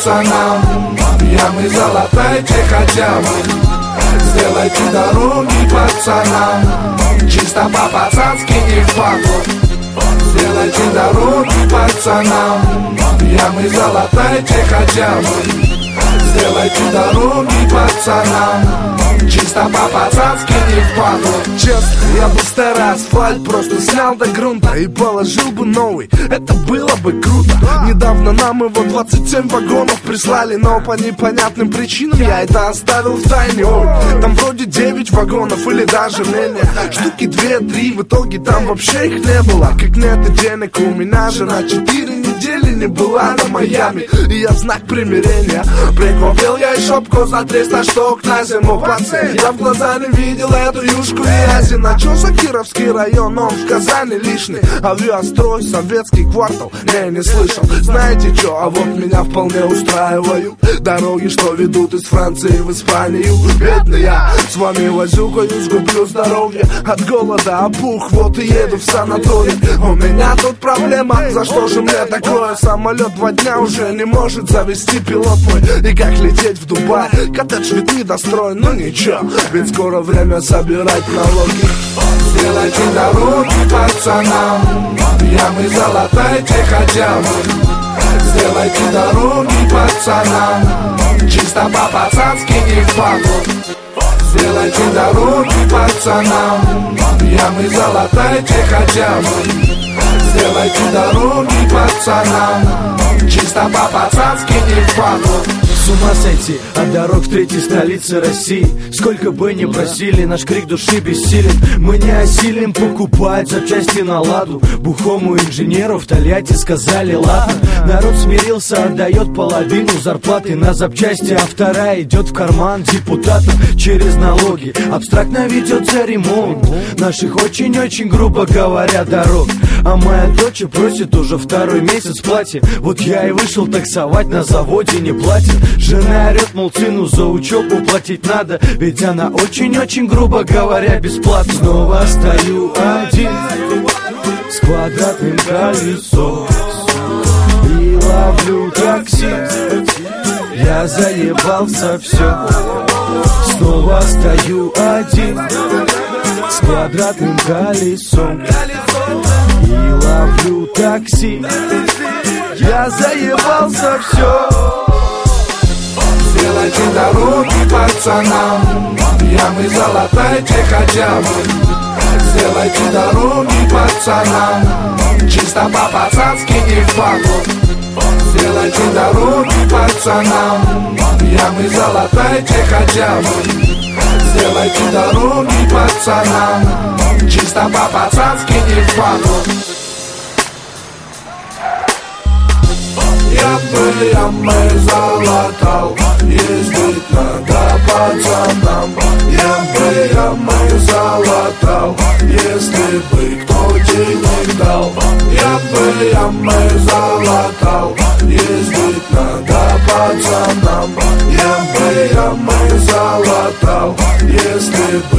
пацанам. Ямы залатайте хотя бы, сделайте дороги пацанам. Чисто по-пацански, не в патлу. Сделайте дороги пацанам. Ямы залатайте хотя бы, сделайте дороги пацанам. Чисто по-пацански, не в патлу. Честно, я бы старый асфальт просто снял до грунта и положил бы новый, это было бы круто. Недавно нам его 27 вагонов прислали, но по непонятным причинам я это оставил в тайне. Ой, там вроде 9 вагонов или даже менее, штуки 2-3, в итоге там вообще их не было. Как нет и денег, у меня жена 4 недели не была на Майами, и я в знак примирения прикупил ей шопку за 300 штук на зиму. Пацан, я в глаза не видел эту юшку и ясен. А чё за Кировский район, он в Казани лишний. Авиастрой, советский квартал, не слышал. Знаете чё, а вот меня вполне устраивают дороги, что ведут из Франции в Испанию. Бедный я, с вами возюкаю, сгублю здоровье. От голода опух, вот и еду в санаторий. У меня тут проблема, за что же мне такое? Самолет 2 дня уже не может завести пилот мой. И как лететь в Дубай? Коттедж ведь недостроен, но ничего, ведь скоро время собирать налоги. Сделайте дороги пацанам. Ямы залатайте хотя бы, сделайте дороги пацанам. Чисто по-пацански, не в патлу. Сделайте дороги пацанам. Ямы залатайте хотя бы, сделайте дороги пацанам. Чисто по-пацански, не в патлу. С ума сойти от дорог в третьей столице России. Сколько бы ни просили, наш крик души бессилен. Мы не осилим покупать запчасти на ладу. Бухому инженеру в Тольятти сказали ладно. Народ смирился, отдает половину зарплаты на запчасти, а вторая идет в карман депутатов через налоги. Абстрактно ведется ремонт наших очень-очень, грубо говоря, дорог. А моя дочь просит уже 2-й месяц платье. Вот я и вышел таксовать, на заводе не платят. Жена орет, мол, сыну за учебу платить надо, ведь она очень-очень, грубо говоря, бесплатно. Снова стою один с квадратным колесом и ловлю такси. Я заебался, все. Снова стою один с квадратным колесом и ловлю такси. Я заебался, все. Сделайте дороги пацанам. Ямы залатайте хотя бы, сделайте дороги пацанам. Чисто по-пацански, не в патлу. Сделайте дороги пацанам. Ямы залатайте хотя бы, сделайте дороги пацанам. Чисто по-пацански, не в патлу. Ямы залатал, ездить надо пацанам. Ямы залатал, если бы кто денег дал. Ямы залатал, ездить надо пацанам. Ямы залатал, если бы